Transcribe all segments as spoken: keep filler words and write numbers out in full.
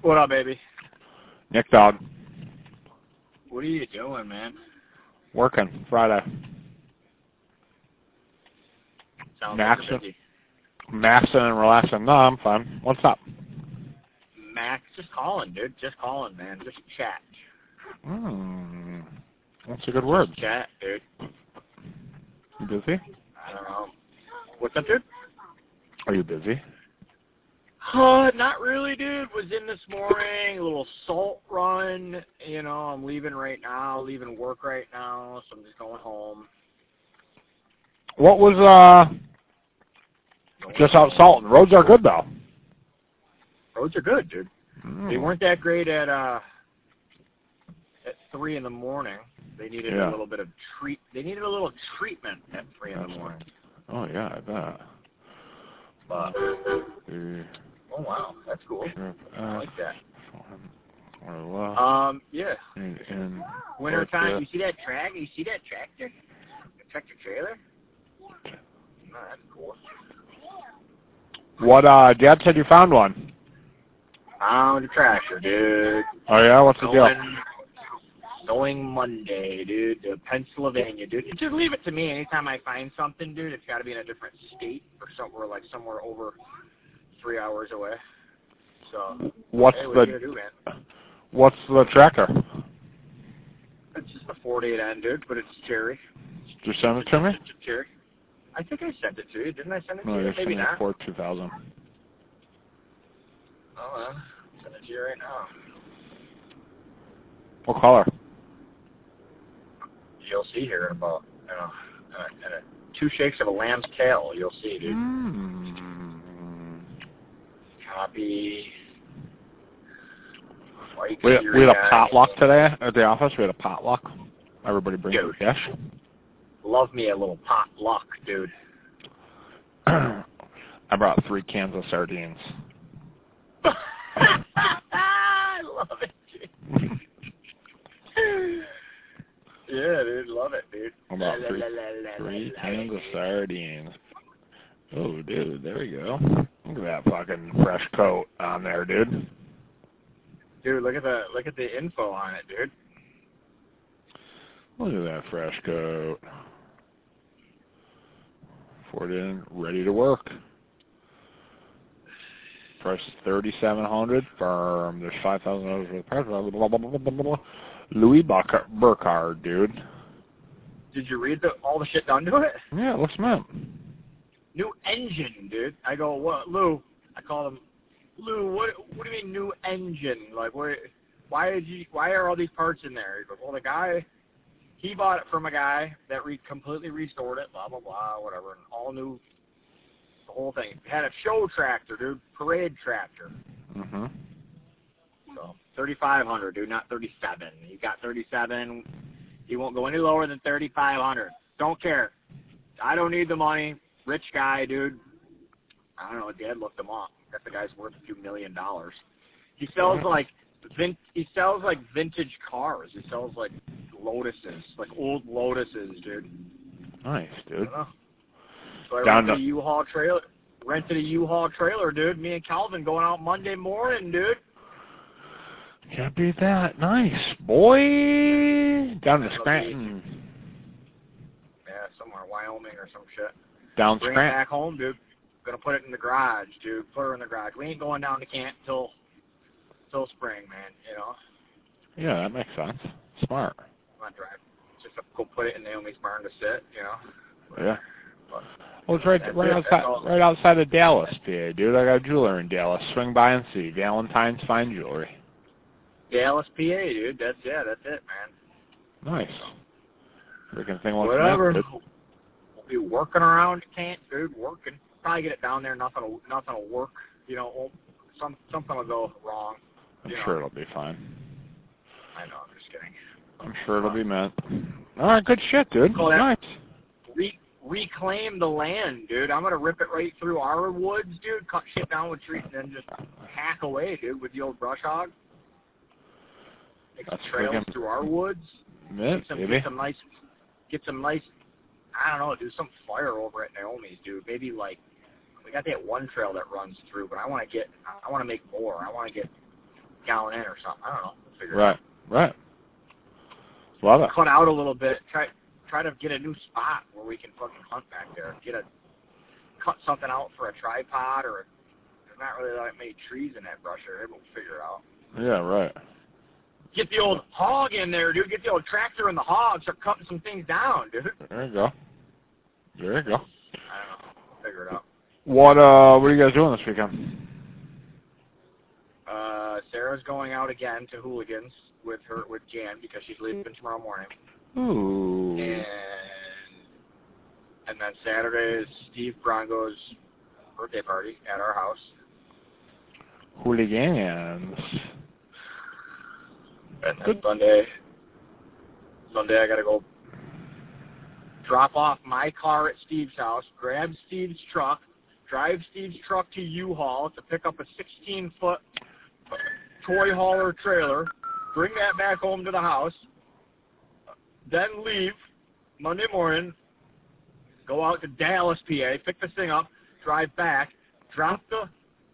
What up, baby? Nick Dog. What are you doing, man? Working. Friday. Sounds Maxing, like busy. maxing and relaxing. No, I'm fine. What's up? Max, just calling, dude. Just calling, man. Just chat. Hmm. That's a good word. Just chat, dude. You busy? I don't know. What's up, dude? Are you busy? Uh, not really, dude. Was in this morning, a little salt run. You know, I'm leaving right now, leaving work right now, so I'm just going home. What was, uh, Going just home. out salting? Roads are good, though. Roads are good, dude. Mm. They weren't that great at, uh, at three in the morning. They needed Yeah. a little bit of treat. They needed a little treatment at three in the That's morning. Oh, yeah, I bet. But, The oh, wow. That's cool. trip I like that. Or left Um, yeah. in, in Winter time. Orchard. You see that track? You see that tractor? The tractor trailer? Oh, that's cool. What, uh, Dad said you found one. Found a tractor, dude. Oh, yeah? What's the deal? Going, going Monday, dude, to Pennsylvania, dude. Just leave it to me. Anytime I find something, dude, it's got to be in a different state or somewhere, like somewhere over three hours away. So, What's hey, what the, are you gonna do, man? what's the tractor? It's just a forty-eight N, dude, but it's cherry. Did you send it to me? It's a cherry. I think I sent it to you. Didn't I send it to No, you? you Maybe sent me not. Ford two thousand. Oh, well, send it to you right now. What color? You'll see here in about, you know, uh, in a, two shakes of a lamb's tail. You'll see, dude. Mm. Copy. White We, we had a Syrian. potluck today at the office. We had a potluck. Everybody brings Dude. a dish. Love me a little potluck, dude. I brought three cans of sardines. I love it, dude. Yeah, dude, love it, dude. About La, three, la, la, la, three la, cans la, of sardines. Oh, dude, there we go. Look at that fucking fresh coat on there, dude. Dude, look at the look at the info on it, dude. Look at that fresh coat. Ford in, ready to work. Price is thirty-seven hundred. Firm. There's five thousand dollars for the price. Blah, blah, blah, blah, blah, blah. Louis Burkhardt, dude. Did you read the, all the shit done to it? Yeah, it looks mint. New engine, dude. I go, what, Lou? I call him, Lou. What? What do you mean new engine? Like, what? Why did you? Why are all these parts in there? He goes, well, the guy, he bought it from a guy that re- completely restored it. Blah blah blah, whatever. And all new, the whole thing. It had a show tractor, dude. Parade tractor. Mm-hmm. So thirty-five hundred, dude, not thirty-seven. You got thirty-seven. He won't go any lower than thirty-five hundred. Don't care. I don't need the money. Rich guy, dude. I don't know. Dad looked him up. That the guy's worth a few million dollars. He sells like vin- he sells like vintage cars. He sells like Lotuses, like old Lotuses, dude. Nice, dude. I so I Down rented to- a U-Haul trailer. Rented a U-Haul trailer, dude. Me and Calvin going out Monday morning, dude. Can't beat that. Nice, boy. Down to That'll Scranton. Yeah, somewhere, Wyoming or some shit. Down Bring it Scranton. back home, dude. Gonna put it in the garage, dude. Put her in the garage. We ain't going down to camp till till spring, man. You know. Yeah, that makes sense. Smart. I'm not driving. Just go put it in Naomi's barn to sit. You know. Yeah. But Well, it's right, that's right it. outside, That's all. right outside of Dallas, P A, dude. I got a jeweler in Dallas. Swing by and see. Valentine's Fine Jewelry. Dallas, P A, dude. That's yeah. That's it, man. Nice. Freaking thing looks Whatever. nice, We'll be working around camp, dude. Working. Probably get it down there. Nothing. Will, nothing will work. You know. Some something will go wrong. I'm you sure know. it'll be fine. I know. I'm just kidding. I'm sure it'll be meant. All right, good shit, dude. Call that- Nice. Re- reclaim the land, dude. I'm gonna rip it right through our woods, dude. Cut shit down with trees and then just hack away, dude, with the old brush hog. Make some That's trails friggin' through our woods. Mint, Get some, baby. get some nice, get some nice. I don't know, do some fire over at Naomi's, dude. Maybe like we got that one trail that runs through, but I want to get, I want to make more. I want to get gallon in or something. I don't know. We'll figure Right, it right. Love it. out. Cut out a little bit. Try try to get a new spot where we can fucking hunt back there. Get a cut something out for a tripod, or there's not really that many trees in that brush area. We'll figure it out. Yeah, right. Get the old hog in there, dude. Get the old tractor and the hog. Start cutting some things down, dude. There you go. There you go. I don't know. We'll figure it out. What uh, what are you guys doing this weekend? Uh, Sarah's going out again to Hooligans with her with Jan because she's leaving tomorrow morning. Ooh. And and then Saturday is Steve Brongo's birthday party at our house. Hooligans. And then Sunday, Sunday I gotta go drop off my car at Steve's house, grab Steve's truck, drive Steve's truck to U-Haul to pick up a sixteen-foot toy hauler trailer, bring that back home to the house, then leave Monday morning, go out to Dallas, P A, pick this thing up, drive back, drop the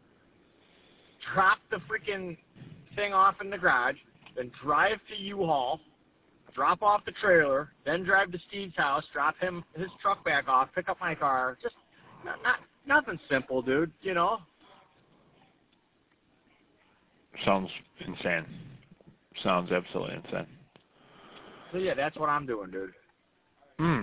drop the freaking thing off in the garage, then drive to U-Haul, drop off the trailer, then drive to Steve's house, drop him his truck back off, pick up my car. Just not, not nothing simple, dude. You know. Sounds insane. Sounds absolutely insane. So yeah, that's what I'm doing, dude. Hmm.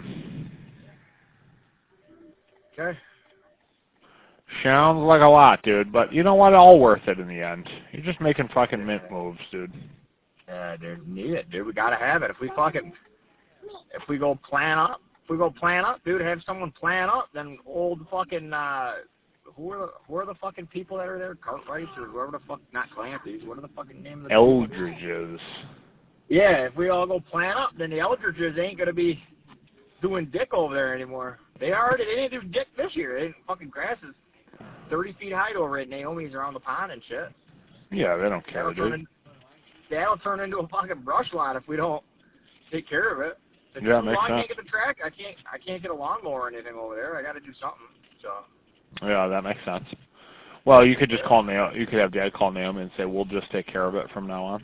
Okay. Sounds like a lot, dude. But you know what? All worth it in the end. You're just making fucking mint moves, dude. Yeah, dude, need it, dude. We gotta have it. If we fucking, if we go plan up, if we go plan up, dude, have someone plan up, then old fucking, uh, who are the, who are the fucking people that are there? Cartwrights or whoever the fuck, not Clancy's. What are the fucking name of the Eldridges. Yeah, if we all go plan up, then the Eldridges ain't gonna be doing dick over there anymore. They already, they didn't do dick this year. They didn't, fucking grass is thirty feet high over at Naomi's around the pond and shit. Yeah, they don't care, That'll turn, dude. in, that'll turn into a fucking brush lot if we don't take care of it. If Yeah, it's too makes long, I sense. can't get the track. I can't. I can't get a lawnmower or anything over there. I got to do something. So. Yeah, that makes sense. Well, you could just call Naomi. You could have Dad call Naomi and say, "We'll just take care of it from now on."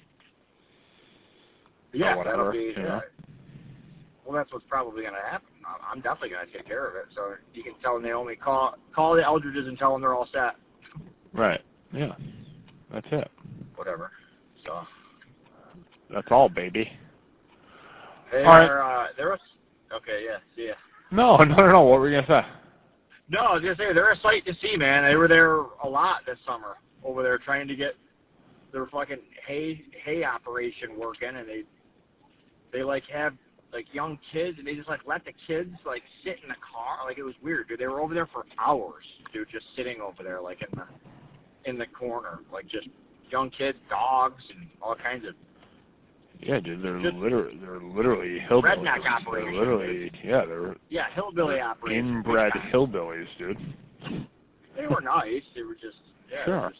Yeah, or whatever, that'll be. you Yeah. know? Well, that's what's probably going to happen. I'm- I'm definitely going to take care of it. So you can tell Naomi, call call the Eldridges and tell them they're all set. Right. Yeah. That's it. Whatever. So. That's all, baby. They All right. are. Uh, they're. A, okay. Yeah. See ya. No, no, no, no. What were you gonna say? No, I was gonna say they're a sight to see, man. They were there a lot this summer over there trying to get their fucking hay hay operation working, and they they like have like young kids, and they just like let the kids like sit in the car. Like it was weird, dude. They were over there for hours, dude, just sitting over there like in the in the corner, like just young kids, dogs, and all kinds of. Yeah, dude. They're Just literally they're literally hillbillies. redneck They're operation, literally yeah, they're Yeah, hillbilly operation. inbred hillbillies, dude. They were nice. They were just yeah. they were Sure. just-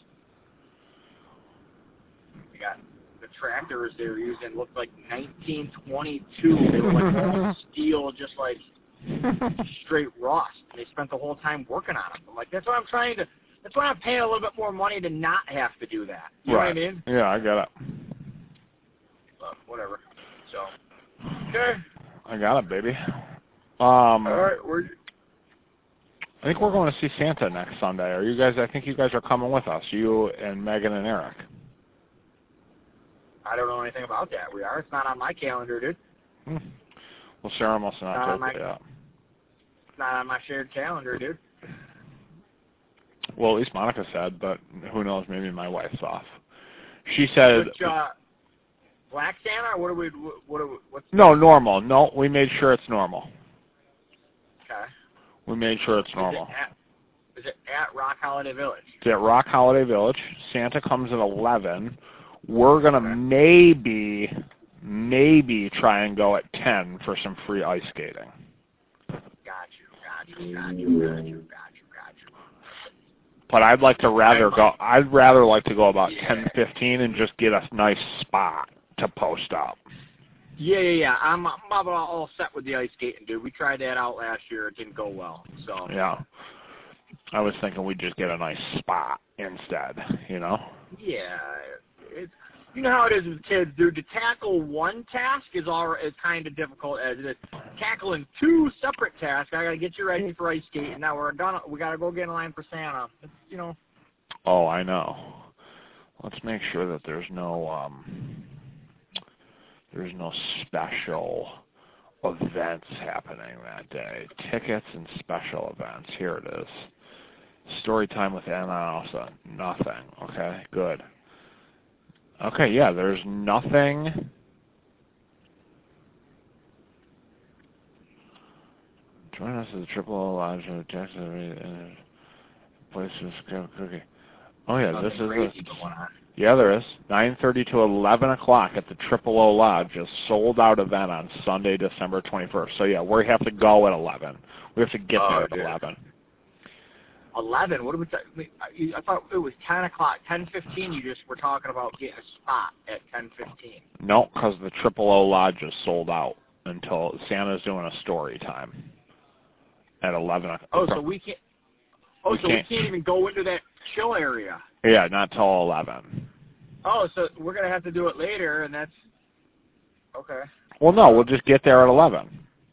They got the tractors they were using looked like nineteen twenty-two. They were like all steel, just like straight rust. And they spent the whole time working on them. I'm like, that's what I'm trying to. That's why I'm paying a little bit more money to not have to do that. You right. know what I mean? Yeah, I got it. But whatever. So okay. I got it, baby. Um, All right. We're. I think we're going to see Santa next Sunday. Are you guys? I think you guys are coming with us. You and Megan and Eric. I don't know anything about that. We are. It's not on my calendar, dude. Hmm. Well, Sarah must not Not on told my- you that. It's not on my shared calendar, dude. Well, at least Monica said, but who knows? Maybe my wife's off. She said. Which, uh, Black Santa, or what do we? What do we? What's No, normal. No, we made sure it's normal. okay? We made sure it's Is normal. it at, is it at Rock Holiday Village? It's at Rock Holiday Village. Santa comes at eleven. We're going to Okay. maybe, maybe try and go at ten for some free ice skating. Got you, got you, got you, got you, got you, got you. But I'd like to rather go, I'd rather like to go about Yeah. ten fifteen and just get a nice spot to post up. Yeah, yeah, yeah. I'm, I'm about all set with the ice skating, dude. We tried that out last year. It didn't go well. So Yeah. I was thinking we'd just get a nice spot instead, you know? yeah, it's, you know how it is with kids, dude. To tackle one task is all is kind of difficult as it is. Tackling two separate tasks, I got to get you ready for ice skate, and now we're done. We got to go get in line for Santa. It's, you know. Oh, I know. Let's make sure that there's no um, there's no special events happening that day. Tickets and special events. Here it is. Story time with Anna Alsa. Nothing. Okay, good. Okay, yeah, there's nothing. Join us at the Triple O Lodge in Texas. Places cookie. Oh yeah, Nothing this is crazy a, going on. yeah, there is. nine thirty to eleven o'clock at the Triple O Lodge, a sold-out event on Sunday, December twenty-first. So yeah, we have to go at eleven. We have to get Oh, there at dude. eleven. eleven? What do we th- I thought it was ten o'clock. ten fifteen, you just were talking about getting a spot at ten fifteen. No, because the Triple O Lodge is sold out until Santa's doing a story time at eleven o'clock. Oh, so we can't. Oh, we so can't, we can't even go into that chill area. Yeah, not till eleven. Oh, so we're gonna have to do it later, and that's okay. Well, no, we'll just get there at eleven.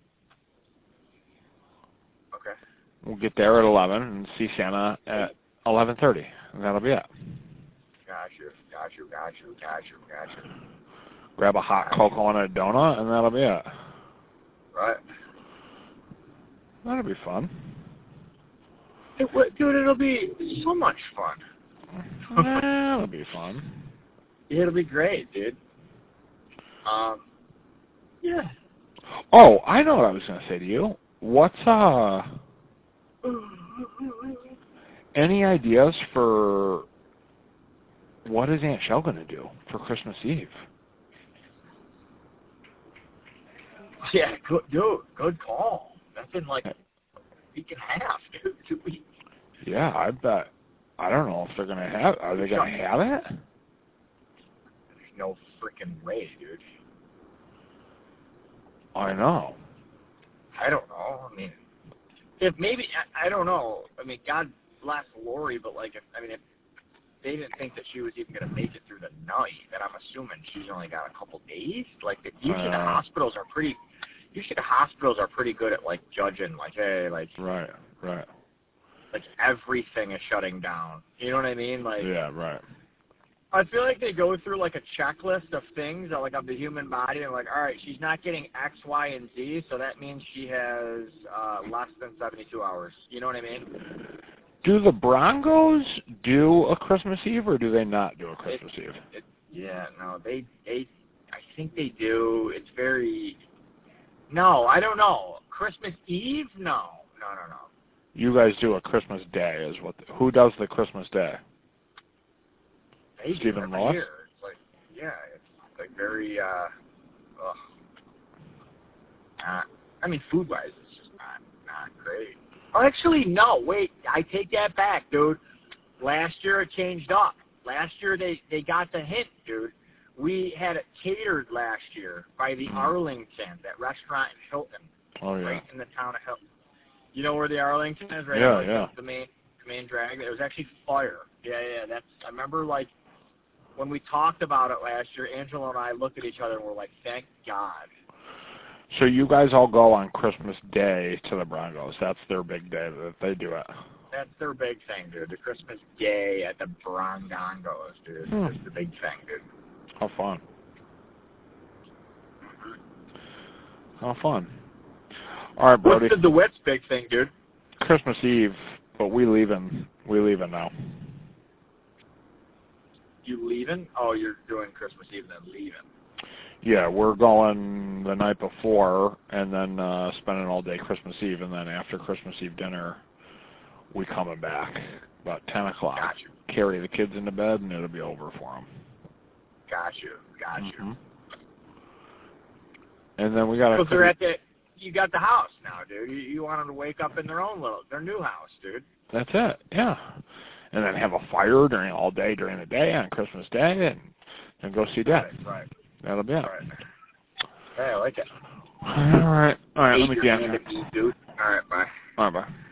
Okay. We'll get there at eleven and see Santa at eleven thirty, and that'll be it. Got you, got you, got you, got you, got you. Grab a hot cocoa and a donut, and that'll be it. Right. That'll be fun. It, dude, it'll be so much fun. That'll be fun. It'll be great, dude. Um, yeah. Oh, I know what I was going to say to you. What's, uh, any ideas for what is Aunt Shell going to do for Christmas Eve? Yeah, good, dude, good call. That's in like a week and a half, dude, two weeks. Yeah, I bet. I don't know if they're going to have, are they going to have it? There's no freaking way, dude. I know. I don't know. I mean, if maybe, I, I don't know. I mean, God bless Lori, but like, if, I mean, if they didn't think that she was even going to make it through the night, then I'm assuming she's only got a couple days. Like, the, usually uh, the hospitals are pretty, usually the hospitals are pretty good at, like, judging, like, hey, like. Right, right. Like, everything is shutting down. You know what I mean? Like, yeah, right. I feel like they go through, like, a checklist of things, like, of the human body, and, like, all right, she's not getting X, Y, and Z, so that means she has uh, less than seventy-two hours. You know what I mean? Do the Broncos do a Christmas Eve, or do they not do a Christmas it, Eve? It, yeah, no, they, they, I think they do. It's very, no, I don't know. Christmas Eve? No, no, no, no. You guys do a Christmas Day, is what? The, who does the Christmas Day? They Stephen Lewis? Year. It's like, yeah, it's like very, uh, ugh. Not, I mean, food-wise, it's just not, not great. Oh, actually, no, wait, I take that back, dude. Last year it changed up. Last year they, they got the hint, dude. We had it catered last year by the Arlington, that restaurant in Hilton. Oh, yeah. Right in the town of Hilton. You know where the Arlington is, right? Yeah, like yeah. The, the main, the main drag. It was actually fire. Yeah, yeah. That's. I remember, like, when we talked about it last year, Angela and I looked at each other and were like, "Thank God." So you guys all go on Christmas Day to the Broncos. That's their big day that they do it. That's their big thing, dude. The Christmas Day at the Broncos, dude. Hmm. It's the big thing, dude. How fun. How fun. All right, Brody. What's the DeWitt's big thing, dude? Christmas Eve, but we leaving. We leaving now. You leaving? Oh, you're doing Christmas Eve and then leaving. Yeah, we're going the night before and then uh, spending all day Christmas Eve, and then after Christmas Eve dinner, we coming back about ten o'clock. Got you. Carry the kids into bed, and it'll be over for them. Got you. Got mm-hmm. you. And then we got to. Because they're at the. You got the house now, dude. You, you want them to wake up in their own little, their new house, dude. That's it. Yeah. And then have a fire during all day during the day on Christmas Day, and and go see Dad. Right. right. That'll be it. Right. Hey, I like it. All right. All right. Let me get. Dude. All right. Bye. All right. Bye.